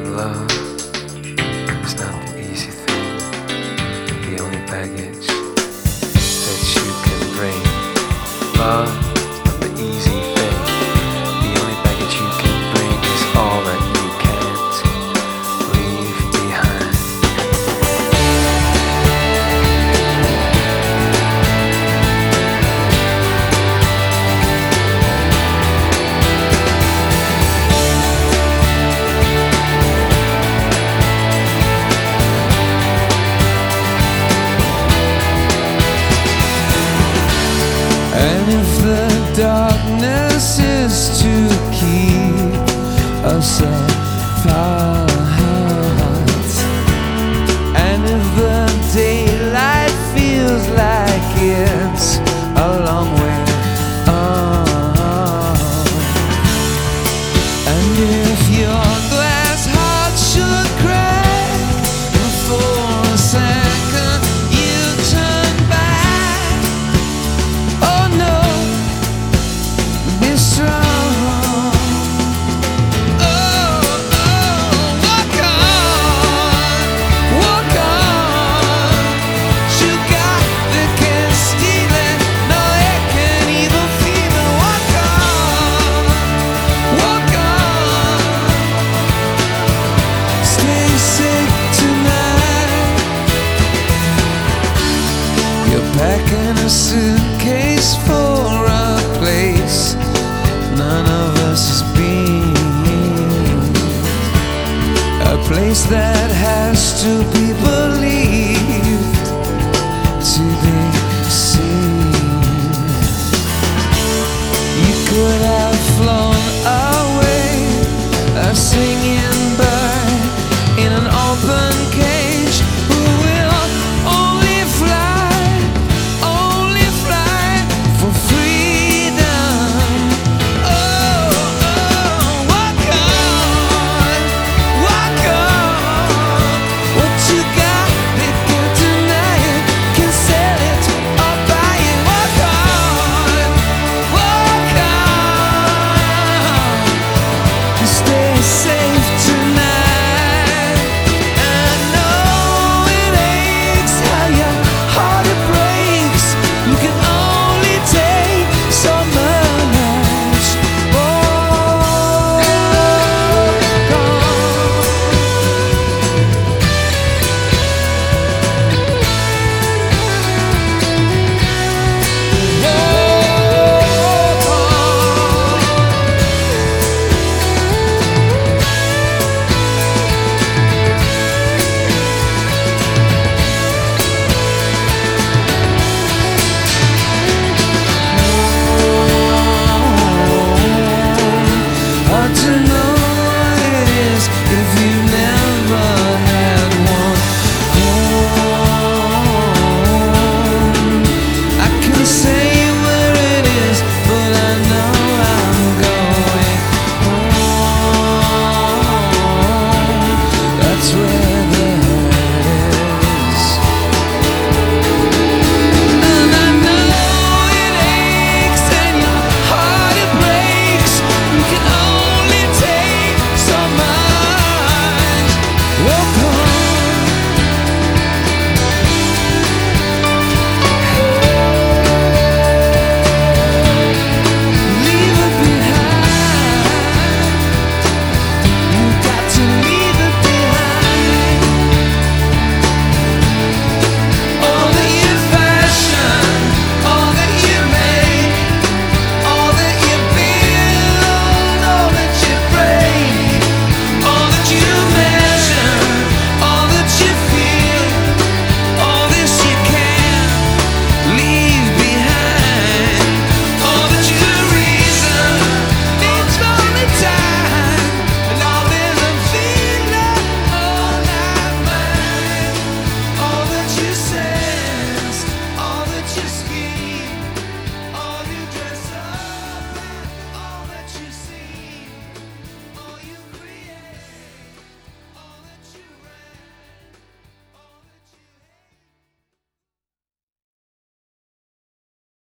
love is not the easy thing. The only baggage that you can bring. Love is not the easy thing. The only baggage you can bring is all that you can't leave behind. And if the darkness is to keep us apart, and if the daylight feels like it's a long way on, and if your glass heart should crack for a second, you turn back. Oh no, be strong. Oh, walk on, walk on. You got the can't steal it, no, it can't even feel it. Walk on, walk on. Stay safe tonight. You're packing a suitcase for a place none of us has been, a place that has two people